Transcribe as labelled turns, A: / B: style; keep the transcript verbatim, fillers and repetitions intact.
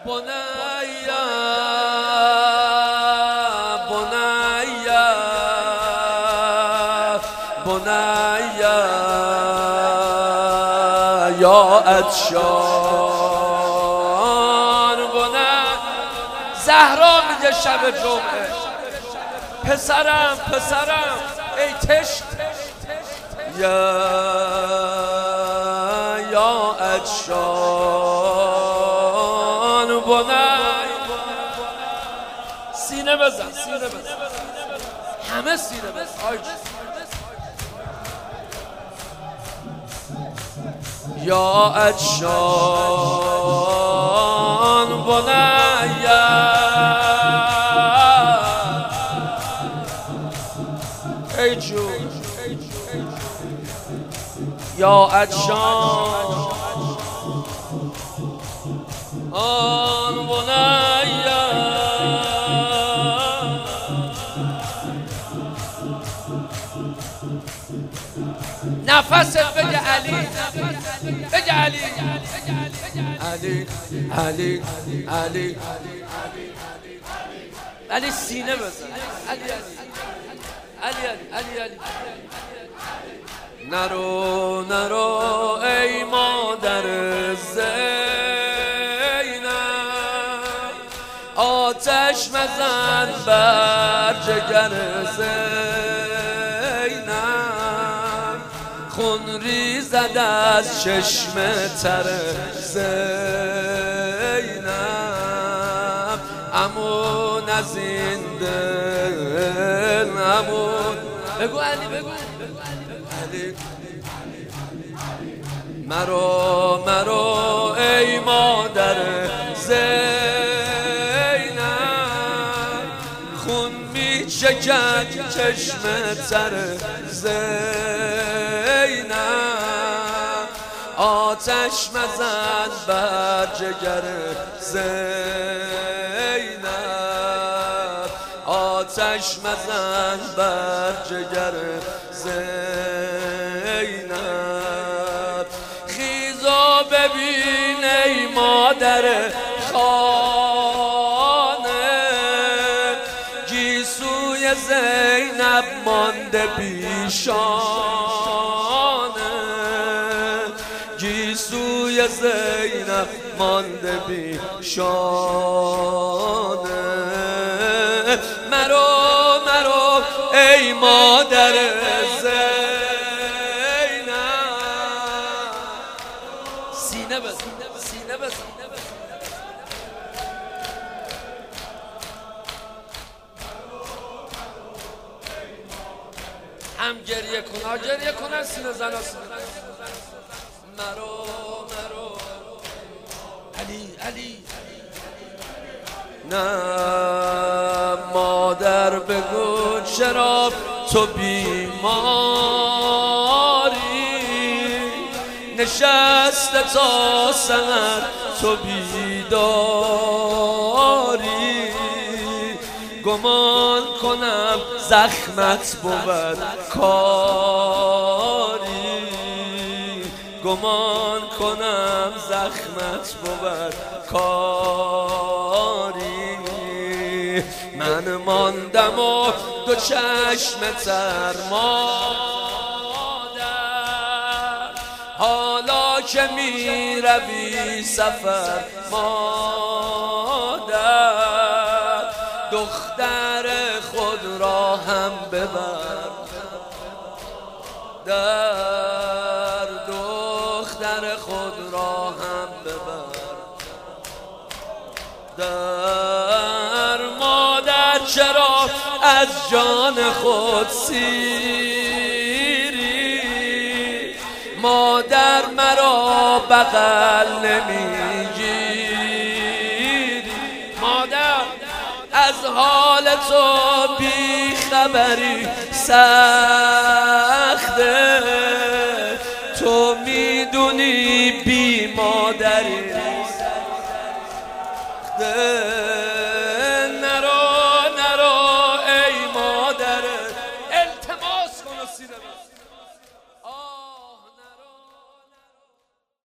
A: بنیا بنیا بنیا یا عطشان بنیا. زهرا میگه شب جمعه پسرم پسرم ای تشت یا یا عطشان بنیا. سینه بزن سینه بزن همه سینه بزن. یا عطشان بنیا ای جون یا عطشان آن بنیا. نفست بگه علی بگه علی علی علی علی علی سینه بزن علی علی علی علی نرو نرو ای مادر زینب آتش مزن بر جگر زینب خون ریزد از چشم تر زینب امون از این دل امون. بگو علی بگو علی مرو مرو ای مادر زینب خون می چکد چشم تر زینب آتش مزن بر جگر زینب آتش مزن بر جگر زینب. خیزا ببین ای مادر خانه گیسوی زینب مانده پیشانه گیسوی زینب مانده پیشانه. مرو مرو ای مادر زینب سینه بزن سینه بزن. هم گریه کن ها گریه کن سینه زن ها سینه مرو مرو علی علی نه مادر بگو چرا تو بیماری نشسته تا سحر تو بیداری گمان کنم زخمت بود کاری گمان کنم زخمت بود کاری. من ماندم و دو چشم تر مادر حالا که می روی سفر مادر دختر خود را هم ببر در دختر خود را هم ببر در مادر چرا از جان خود سیری مادر مرا بغل نمیگیری مادر از حال تو بی خبری سخته تو میدونی بی مادری سخته